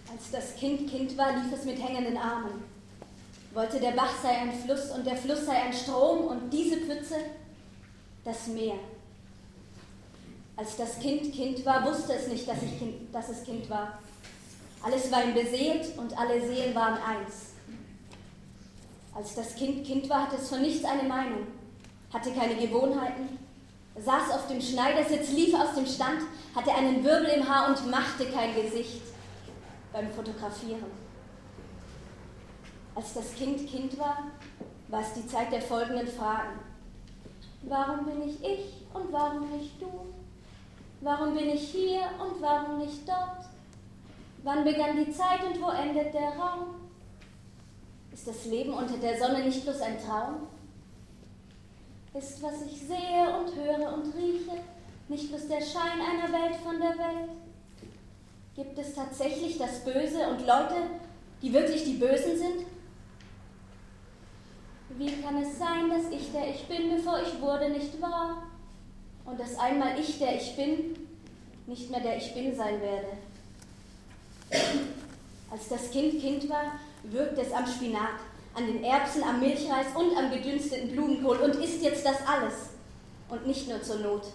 Als das Kind Kind war, lief es mit hängenden Armen. Wollte, der Bach sei ein Fluss und der Fluss sei ein Strom und diese Pfütze das Meer. Als das Kind Kind war, wusste es nicht, dass es Kind war. Alles war ihm beseelt und alle Seelen waren eins. Als das Kind Kind war, hatte es von nichts eine Meinung, hatte keine Gewohnheiten, saß auf dem Schneidersitz, lief aus dem Stand, hatte einen Wirbel im Haar und machte kein Gesicht beim Fotografieren. Als das Kind Kind war, war es die Zeit der folgenden Fragen. Warum bin ich und warum nicht du? Warum bin ich hier und warum nicht dort? Wann begann die Zeit und wo endet der Raum? Ist das Leben unter der Sonne nicht bloß ein Traum? Ist, was ich sehe und höre und rieche, nicht bloß der Schein einer Welt von der Welt? Gibt es tatsächlich das Böse und Leute, die wirklich die Bösen sind? Wie kann es sein, dass ich, der ich bin, bevor ich wurde, nicht war? Und dass einmal ich, der ich bin, nicht mehr der ich bin sein werde? Als das Kind Kind war, würgt es am Spinat, an den Erbsen, am Milchreis und am gedünsteten Blumenkohl und isst jetzt das alles und nicht nur zur Not.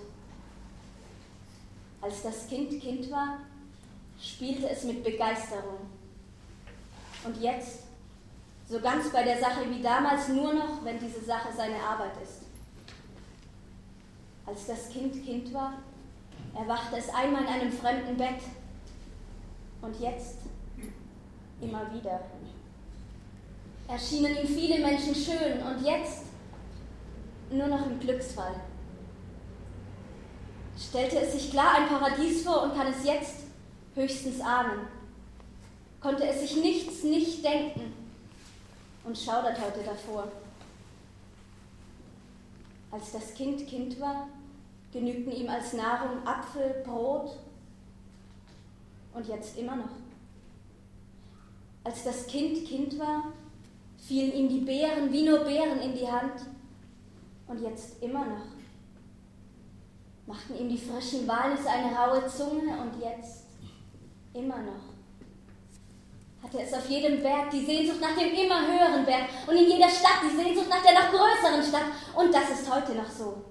Als das Kind Kind war, spielte es mit Begeisterung. Und jetzt, so ganz bei der Sache wie damals, nur noch, wenn diese Sache seine Arbeit ist. Als das Kind Kind war, erwachte es einmal in einem fremden Bett. Und jetzt immer wieder. Erschienen ihm viele Menschen schön und jetzt nur noch im Glücksfall. Stellte es sich klar ein Paradies vor und kann es jetzt höchstens ahnen. Konnte es sich nichts nicht denken und schaudert heute davor. Als das Kind Kind war, genügten ihm als Nahrung Apfel, Brot und jetzt immer noch. Als das Kind Kind war, fielen ihm die Beeren wie nur Beeren in die Hand und jetzt immer noch. Machten ihm die frischen Walnüsse eine raue Zunge und jetzt immer noch. Hatte es auf jedem Berg die Sehnsucht nach dem immer höheren Berg und in jeder Stadt die Sehnsucht nach der noch größeren Stadt und das ist heute noch so.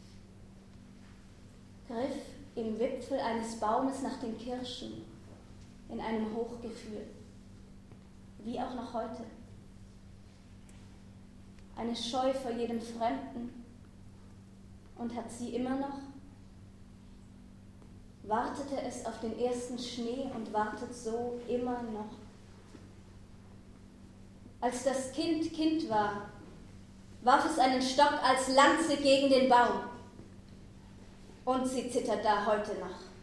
Griff im Wipfel eines Baumes nach den Kirschen in einem Hochgefühl, wie auch noch heute. Eine Scheu vor jedem Fremden und hat sie immer noch? Wartete es auf den ersten Schnee und wartet so immer noch. Als das Kind Kind war, warf es einen Stock als Lanze gegen den Baum. Und sie zittert da heute noch.